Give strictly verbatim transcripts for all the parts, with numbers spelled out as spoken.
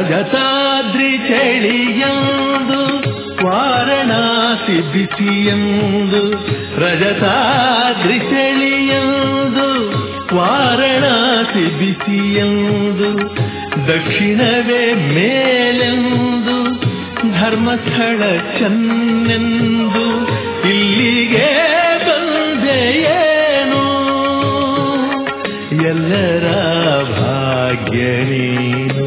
ರಜತಾದ್ರಿ ಚಳಿಯಂದು ವಾರಣಾಸಿ ಬಿಸಿಯಂದು ರಜತಾದ್ರಿ ಚಳಿಯಂದು ವಾರಣಾಸಿ ಬಿಸಿಯಂದು ದಕ್ಷಿಣವೇ ಮೇಲೆಂದು ಧರ್ಮಸ್ಥಳ ಚೆನ್ನೆಂದು ಇಲ್ಲಿಗೆ ಬಂದೆಯೇನು ಎಲ್ಲರ ಭಾಗ್ಯ ನೀನು.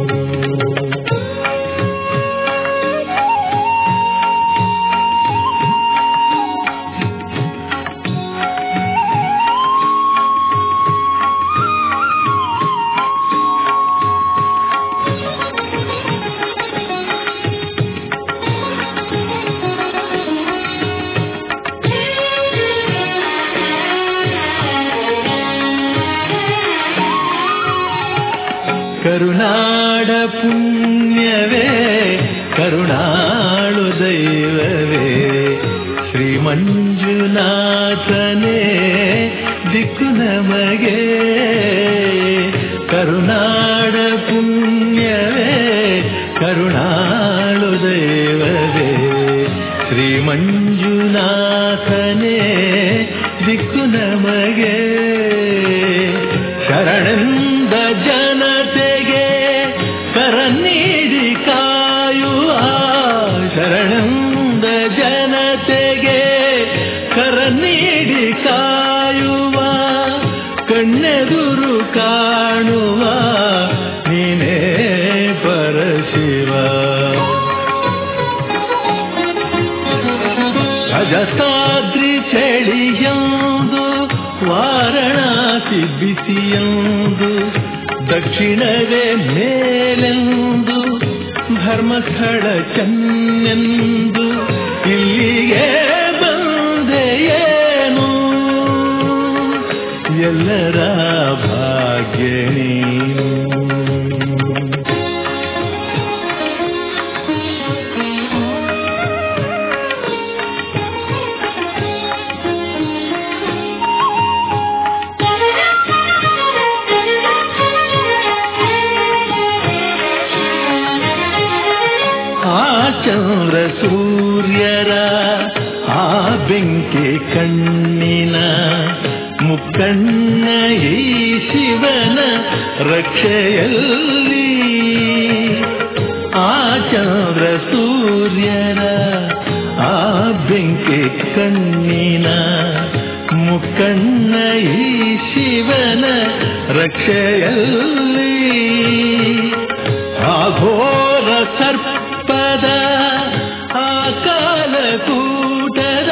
ಕರುನಾಡ ಪುಣ್ಯವೇ ಕರುಣಾಳು ದೈವವೇ ಶ್ರೀ ಮಂಜುನಾಥನೇ ದಿಕ್ಕು ನಮಗೆ. ಕರುನಾಡ ಪುಣ್ಯವೇ ಕರುಣಾಳು ದೈವವೇ ಶ್ರೀ ಮಂಜುನಾಥನೇ ದಿಕ್ಕು ನಮಗೆ. ಶರಣೆಂದ ಜನತೆಗೆ ಕರ ನೀಡಿ ಕಾಯುವ ಶರಣೆಂದ ಜನತೆಗೆ ಕರ ನೀಡಿ ಕಾಯುವ ಕಣ್ಣೆದುರು ಕಾಣುವ ನೀನೇ ಪರಶಿವ. ರಜತಾದ್ರಿ ಚಳಿಯಂದು ವಾರಣಾಸಿ ಬಿಸಿಯಂದು ದಕ್ಷಿಣವೇ ಮೇಲೆಂದು ಧರ್ಮಸ್ಥಳ ಚೆನ್ನೆಂದು ಇಲ್ಲಿಗೆ ಬಂದೆಯೇನು ಎಲ್ಲರ ಭಾಗ್ಯ ನೀನು. ಚಂದ್ರ ಸೂರ್ಯರ ಆ ಬೆಂಕಿ ಕಣ್ಣಿನ ಮುಕ್ಕಣ್ಣ ಈ ಶಿವನ ರಕ್ಷೆಯಲ್ಲಿ. ಆ ಚಂದ್ರ ಸೂರ್ಯರ ಆ ಬೆಂಕಿ ಕಣ್ಣಿನ ಮುಕ್ಕಣ್ಣ ಈ ಶಿವನ ರಕ್ಷೆಯಲ್ಲಿ. ಆಘೋರ ಸರ್ಪದ ಆ ಕಾಲಕೂಟದ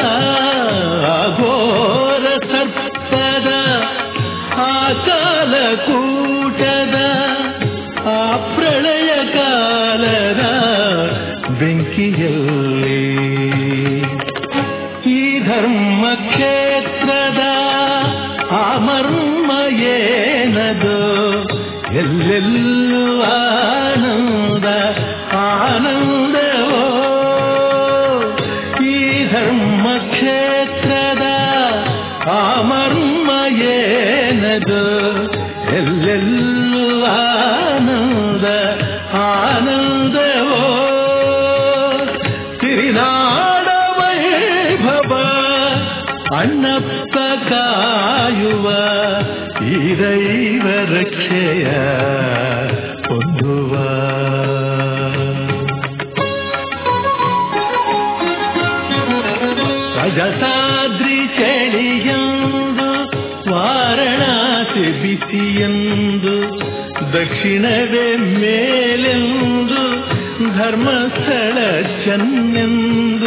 ಆಘೋರ ಸರ್ಪದ ಆ ಕಾಲಕೂಟದ ಆ ಪ್ರಳಯ ಕಾಲದ ಬೆಂಕಿಯಲ್ಲಿ ಈ ಧರ್ಮ ಕ್ಷೇತ್ರದ ಆ ಮರ್ಮ ಏನದು ಎಲ್ಲೆಲ್ಲೂ ಆನಂದ ಆನಂದವೋ. ಈ ಧರ್ಮ ಕ್ಷೇತ್ರದ ಆ ಮರ್ಮ ಏನದು ಎಲ್ಲೆಲ್ಲೂ ಆನಂದ ಆನಂದವೋ. ಸಿರಿನಾಡ ವೈಭವ ಅಣ್ಣಪ್ಪ ಕಾಯುವ ಈ ದೈವ ರಕ್ಷೆಯ ಹೊಂದುವ. ರಜತಾದ್ರಿ ಚಳಿಯಂದು ವಾರಣಾಸಿ ಬಿಸಿಯಂದು ದಕ್ಷಿಣವೇ ಮೇಲೆಂದು ಧರ್ಮಸ್ಥಳ ಚೆನ್ನೆಂದು